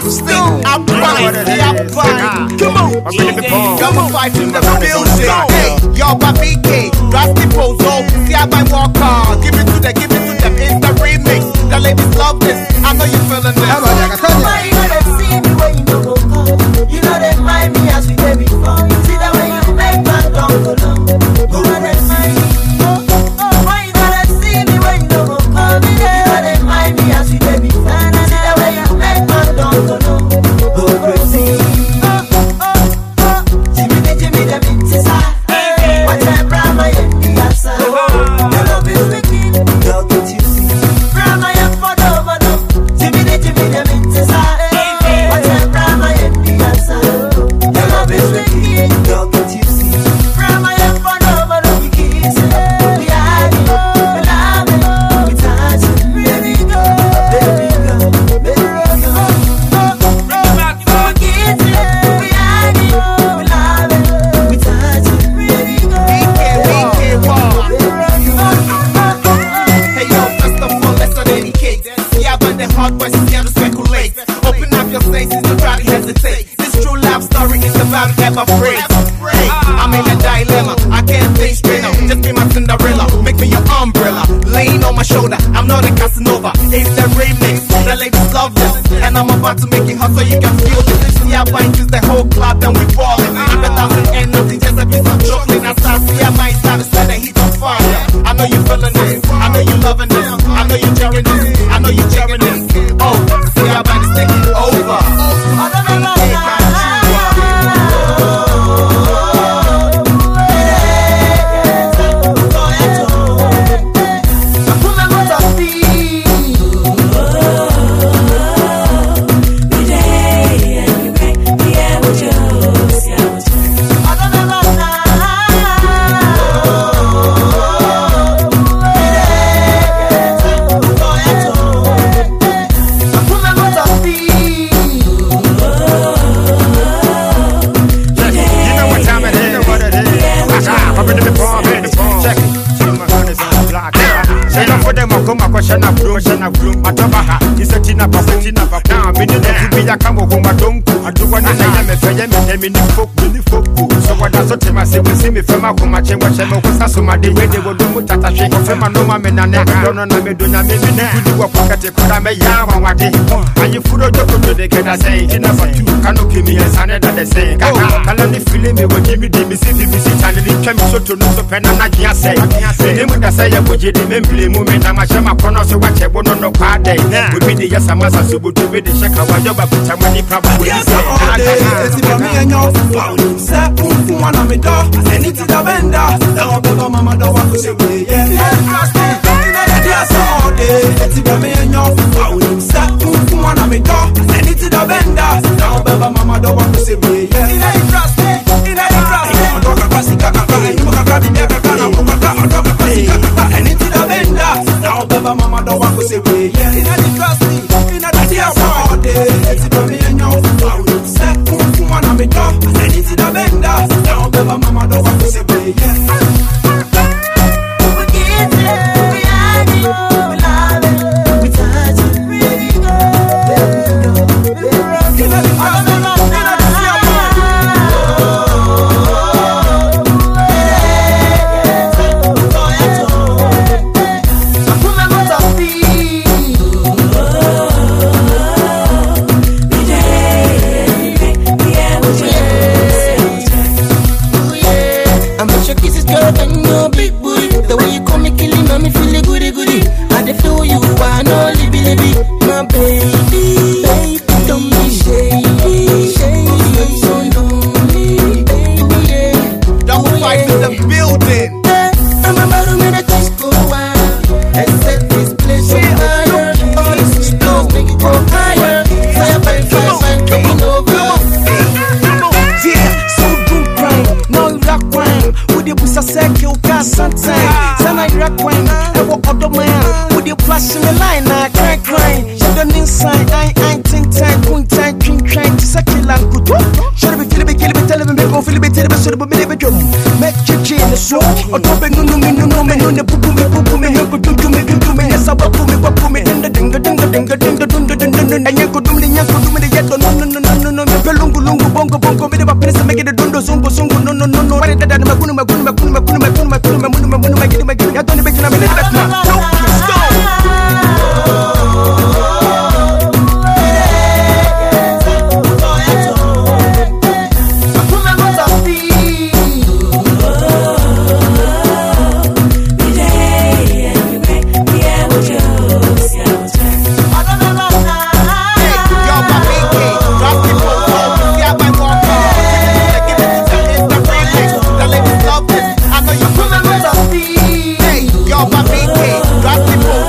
I'm fine. Come on, fight in the building. Hey, y'all by BK, drop the pose, see how I walk hard. Give it to them, it's the remix. The ladies love this, I know you feeling this. You know they see me when you go come. You know they mind me as we did before. See the way you make my tongue go long. You know they mind me. Why you know they see me when you go come? You know they mind me as we did before. See the way you make my tongue go long. Go crazy. Jimmy, the beat is high. Watch that Brahma in the answer. Your love is wicked. Don't get you see. Brahma in for the Jimmy, the beat is high. Watch that Brahma in the answer. Your love is wicked. Don't get you see. Brahma in for the we kiss it. We hide it. We love it. We touch it. Baby go. Baby go. Baby go. We kiss it. We hide it. We love it. We touch it. Baby go. Hey yo, first of all, let's not dedicate. Yeah, but the hard boys is here to speculate. Open up your senses, don't try to hesitate. This true love story is about to have a phrase. Hey, I'm in a dilemma, I can't think straight now. Just be my Cinderella, make me your umbrella. Laying on my shoulder, I'm not a Casanova. It's the remix, the ladies love this. And I'm about to make it hot so you can feel this. See how I use the whole club, then we ballin'. I'm a thousand and nothing, just a piece of chocolate. I start see I might start to set the heat on fire. I know you feeling this, I know you loving this, I know you sharing this, I know you sharing this. Oh, see how body's taking over. See me from my home, I change what I'm somebody where they will do what I shake off my no man and I don't know me do not maybe do a pocket put a yam on what day. And you put a joke to the kid I say, you never two cannot give me a son that they say. I only feeling me will give me the missing and it came so to no pen and I can't say. The name of the say I would give the play moment. I'm a shama corner so watch a one on no part day. Would be the yes, I must have to be the check out your job, but I'm money probably. Anything the vendor, now Baba Mama don't want to say we yeah. Yes, all day. Let's go me and your phone. Stop moving one of me door. Anything the vendor, now Baba Mama don't want to say we yeah. In any trust, in any trust. I'm talking about the kaka, you can grab the kaka, I'm talking about anything the vendor, now Baba Mama don't want to say we yeah. In any trust, in any yes, all day. Let's go me and your phone. Stop moving one of me door. Anything the vendor, now Baba Mama don't want to say we yeah. And you could do me, sungu no wani dada na makunu ya toni bekina mene betna Drop the